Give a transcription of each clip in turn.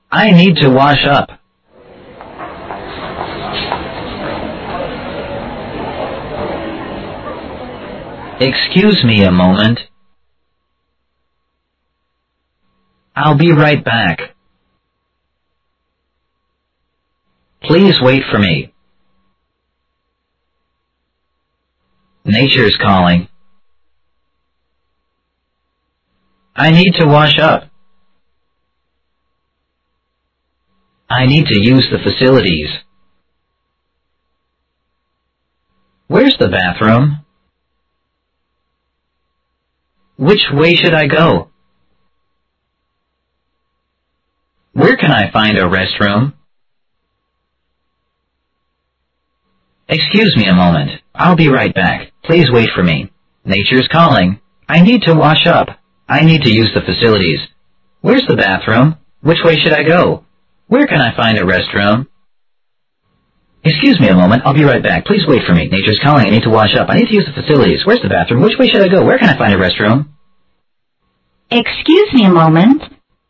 I need to wash up. Excuse me a moment. I'll be right back. Please wait for me. Nature's calling. I need to wash up. I need to use the facilities. Where's the bathroom? Which way should I go? Where can I find a restroom? Excuse me a moment. I'll be right back. Please wait for me. Nature's calling. I need to wash up. I need to use the facilities. Where's the bathroom? Which way should I go? Where can I find a restroom? Excuse me a moment. I'll be right back. Please wait for me. Nature's calling. I need to wash up. I need to use the facilities. Where's the bathroom? Which way should I go? Where can I find a restroom? Excuse me a moment.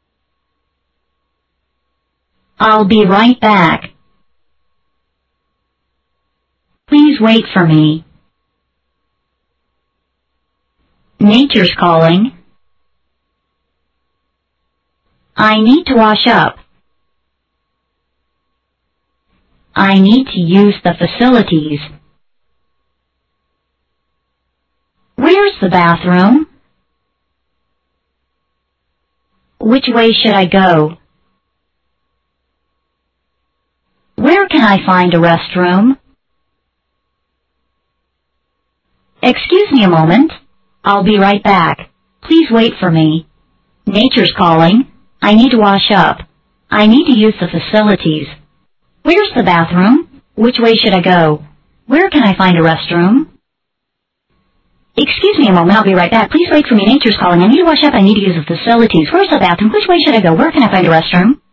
I'll be right back. Please wait for me. Nature's calling. I need to wash up. I need to use the facilities. Where's the bathroom? Which way should I go? Where can I find a restroom? Excuse me a moment. I'll be right back. Please wait for me. Nature's calling. I need to wash up. I need to use the facilities. Where's the bathroom? Which way should I go? Where can I find a restroom? Excuse me a moment. I'll be right back. Please wait for me. Nature's calling. I need to wash up. I need to use the facilities. Where's the bathroom? Which way should I go? Where can I find a restroom?